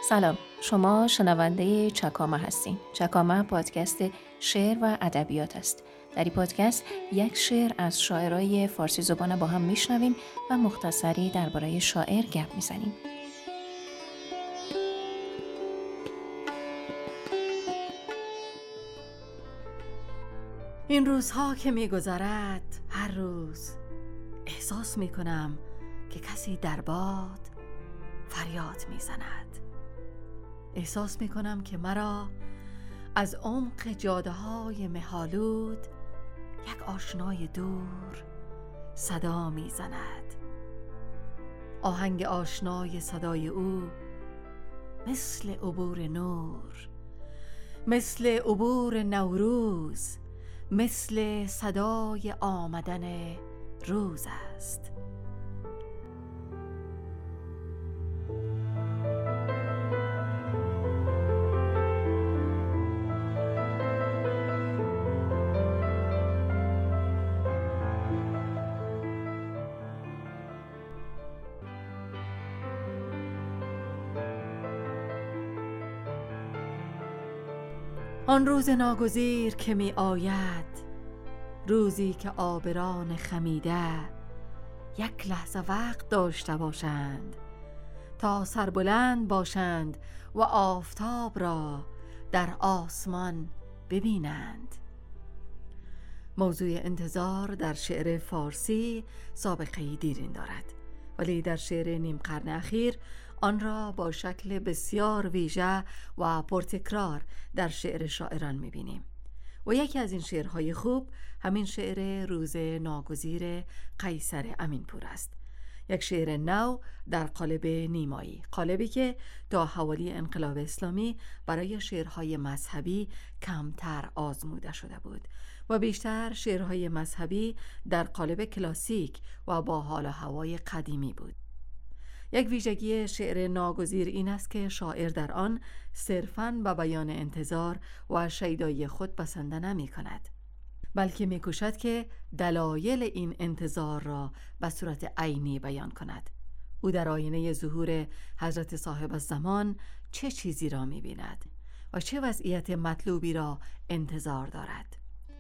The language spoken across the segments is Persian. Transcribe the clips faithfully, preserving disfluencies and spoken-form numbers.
سلام، شما شنونده چکامه هستین. چکامه پادکست شعر و ادبیات است. در این پادکست یک شعر از شاعرای فارسی زبان با هم میشنویم و مختصری درباره شاعر گپ میزنیم. این روزها که میگذرد هر روز احساس میکنم که کسی در باد فریاد میزند. احساس میکنم که مرا از عمق جاده های مه‌آلود یک آشنای دور صدا میزند. آهنگ آشنای صدای او مثل عبور نور، مثل عبور نوروز، مثل صدای آمدن روز است. آن روز ناگزیر که می آید، روزی که آبران خمیده یک لحظه وقت داشته باشند تا سربلند باشند و آفتاب را در آسمان ببینند. موضوع انتظار در شعر فارسی سابقه دیرین دارد، ولی در شعر نیم قرن اخیر آن را با شکل بسیار ویژه و پرتکرار در شعر شاعران می‌بینیم. و یکی از این شعرهای خوب همین شعر روز ناگزیر قیصر امینپور است. یک شعر نو در قالب نیمایی، قالبی که تا حوالی انقلاب اسلامی برای شعرهای مذهبی کمتر آزموده شده بود و بیشتر شعرهای مذهبی در قالب کلاسیک و با حال و هوای قدیمی بود. یک ویژگی شعر ناگزیر این است که شاعر در آن صرفاً به بیان انتظار و شیدایی خود بسنده نمی کند، بلکه می کوشد که دلایل این انتظار را به صورت عینی بیان کند. او در آینه ظهور حضرت صاحب الزمان چه چیزی را می بیند و چه وضعیت مطلوبی را انتظار دارد.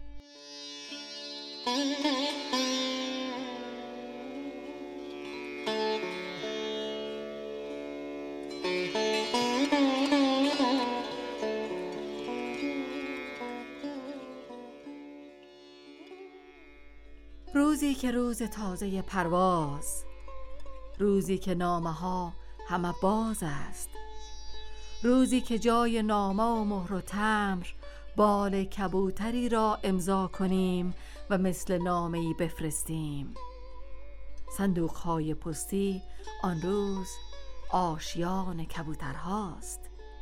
روزی که روز تازه پرواز، روزی که نامه ها همه باز است، روزی که جای نامه و مهر و تمر بال کبوتری را امضا کنیم و مثل نامه‌ای بفرستیم. صندوق‌های پستی آن روز آشیان کبوترهاست.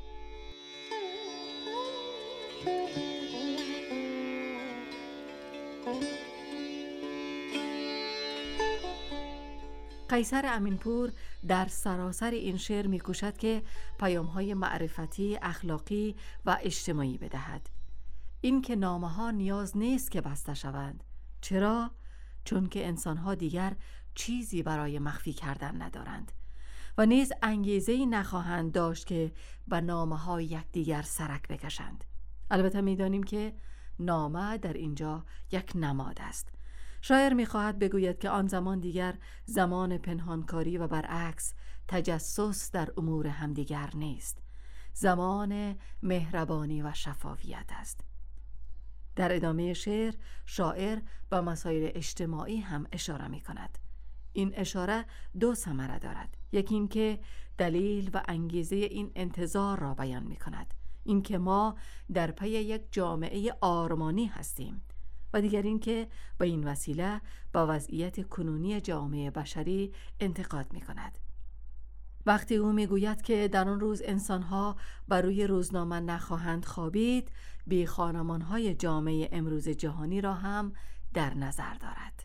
قیصر امینپور در سراسر این شعر می‌کوشد که پیام‌های معرفتی، اخلاقی و اجتماعی بدهد. این که نامه‌ها نیاز نیست که بسته شوند. چرا؟ چون که انسان‌ها دیگر چیزی برای مخفی کردن ندارند و نیز انگیزه‌ای نخواهند داشت که به نامه‌های یکدیگر سرک بکشند. البته می‌دانیم که نامه در اینجا یک نماد است. شاعر می‌خواهد بگوید که آن زمان دیگر زمان پنهانکاری و برعکس تجسس در امور همدیگر نیست. زمان مهربانی و شفافیت است. در ادامه شعر شاعر به مسائل اجتماعی هم اشاره می‌کند. این اشاره دو ثمره دارد. یکی این که دلیل و انگیزه این انتظار را بیان می‌کند، این که ما در پی یک جامعه آرمانی هستیم، و دیگر این که به این وسیله با وضعیت کنونی جامعه بشری انتقاد می کند. وقتی او می گوید که در آن روز انسانها بر روی روزنامه نخواهند خوابید، بی خانمانهای جامعه امروز جهانی را هم در نظر دارد.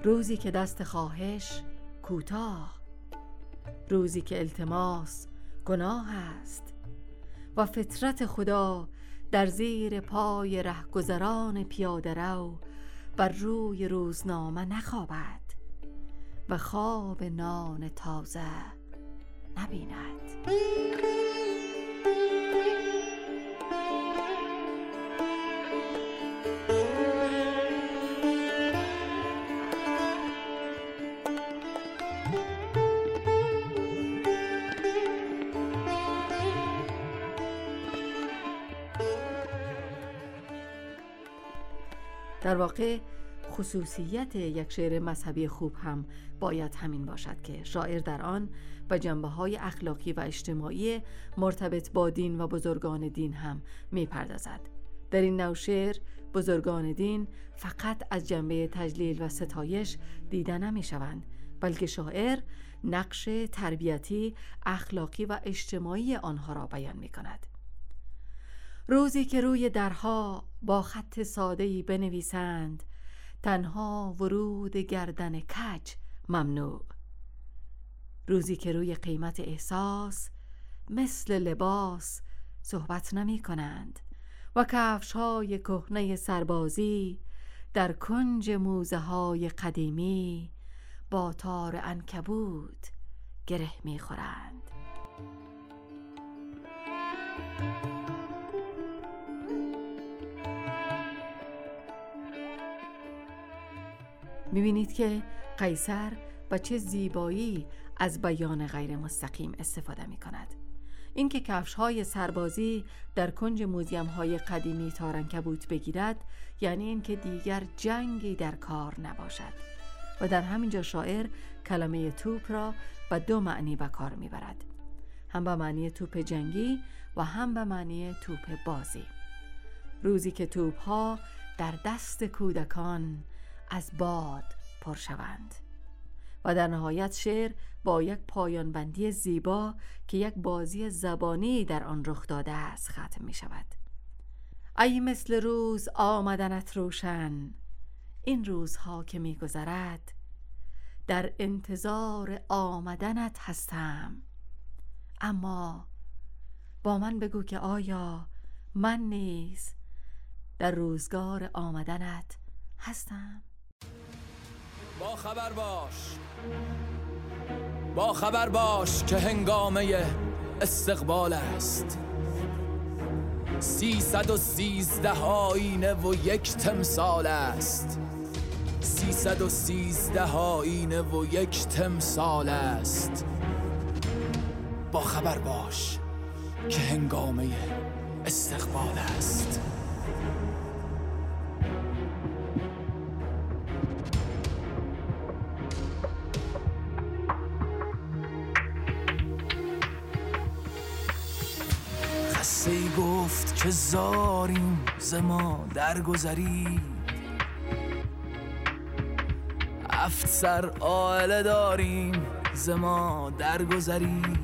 روزی که دست خواهش کوتاه، روزی که التماس گناه است و فطرت خدا در زیر پای رهگذران پیاده رو بر روی روزنامه نخوابد و خواب نان تازه نبیند. در واقع خصوصیت یک شعر مذهبی خوب هم باید همین باشد که شاعر در آن به جنبه‌های اخلاقی و اجتماعی مرتبط با دین و بزرگان دین هم می‌پردازد. در این نوع شعر بزرگان دین فقط از جنبه تجلیل و ستایش دیده نمی‌شوند، بلکه شاعر نقش تربیتی، اخلاقی و اجتماعی آنها را بیان می‌کند. روزی که روی درها با خط ساده‌ای بنویسند تنها ورود گردن کج ممنوع. روزی که روی قیمت احساس مثل لباس صحبت نمی کنند و کفش‌های کهنه سربازی در کنج موزه های قدیمی با تار عنکبوت گره می خورند. می‌بینید که قیصر با چه زیبایی از بیان غیر مستقیم استفاده می‌کند. این که کفش‌های سربازی در کنج موزیم‌های قدیمی تار عنکبوت بگیرد یعنی این که دیگر جنگی در کار نباشد و در همینجا شاعر کلمه توپ را به دو معنی به کار می‌برد، هم به معنی توپ جنگی و هم به معنی توپ بازی. روزی که توپ‌ها در دست کودکان از باد پر شوند. و در نهایت شعر با یک پایان بندی زیبا که یک بازی زبانی در آن رخ داده است ختم می شود. ای مثل روز آمدنت روشن، این روزها که می گذرد در انتظار آمدنت هستم، اما با من بگو که آیا من نیز در روزگار آمدنت هستم؟ با خبر باش، با خبر باش که هنگامه استقبال است. سیصد و سیزده آینه و یک تمثال است. سیصد و سیزده آینه و یک تمثال است. با خبر باش که هنگامه استقبال است. ای گفت که زاریم ز ما درگذرید، هفت سر عائله داریم ز ما درگذرید.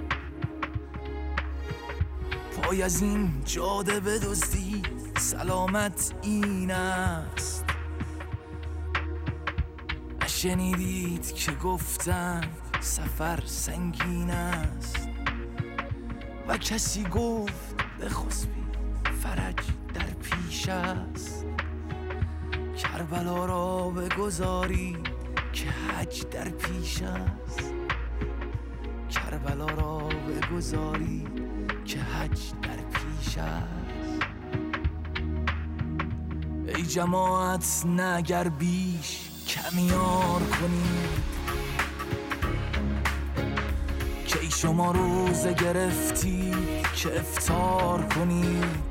پای از این جاده بدزدید سلامت این است. نشنیدید که گفتن سفر سنگین است و کسی گفت بخسبی فرج در پیش است. کربلا را بگذاری که حج در پیش است. کربلا را بگذاری که حج در پیش است. ای جماعت نگر بیش کمیار کنید، که ای شما روزه گرفتی که افطار کنید.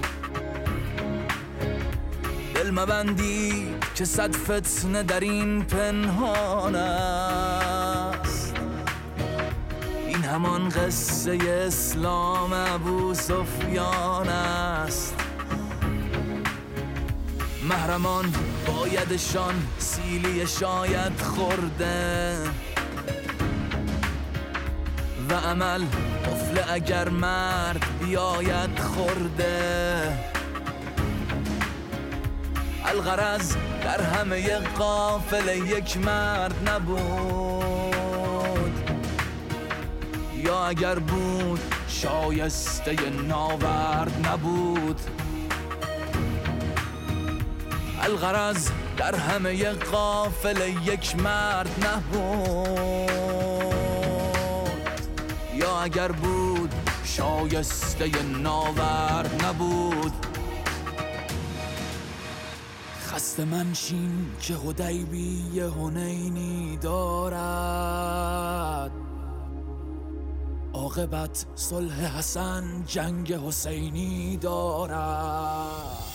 دل مبندی که صد فتنه در این پنهان است. این همان قصه اسلام ابو سفیان است. محرمان بایدشان سیلی شاید خورده و عمل قفل اگر مرد بیاید خورده. الغرض در همه قافله یک مرد نبود، یا اگر بود شایسته ناورد نبود. الغرض در همه قافله یک مرد نبود، یا اگر بود شایسته ناورد نبود. خسته منشین که حدیبی حنینی دارد، عاقبت صلح حسن جنگ حسینی دارد.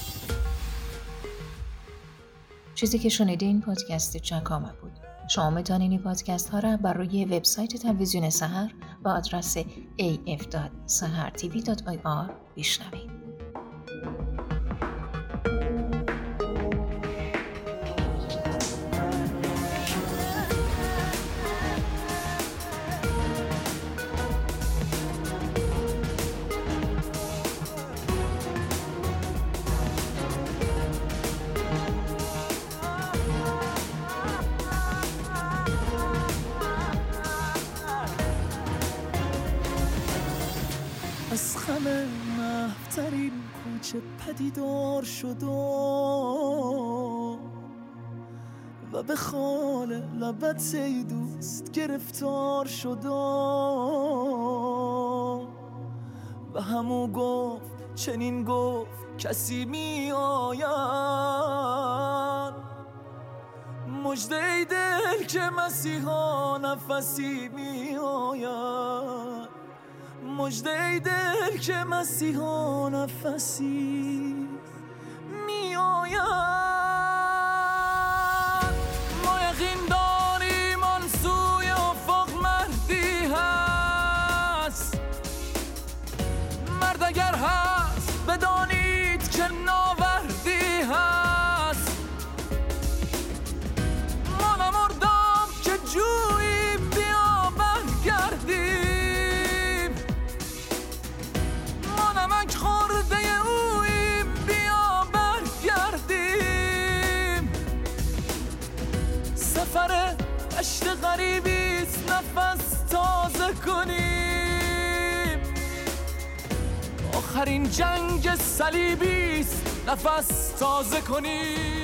چیزی که شنیدین پادکست چکامه بود. شما میتونین این پادکست ها را بر روی وبسایت تلویزیون سحر با آدرس ای اف دات سحر تی وی دات آی آر بشنوید. از خم محفترین کوچه پدیدار شد و به خال لبت ای دوست گرفتار شد و همو گفت چنین گفت کسی می آید، مژده ای دل که مسیحا نفسی می آید، مژده ای دل که مسیحا نفسی می آید. ما یقین داریم آن سوی افق مردی هست، مرد اگر هست بدانید که ناوردی هست. ما نمردم که جویی بیا برگردیم، ما نمک خورده اوییم بیا برگردیم. سفر دشت غریبیست نفس تازه کنیم، آخرین جنگ صلیبیست نفس تازه کنیم.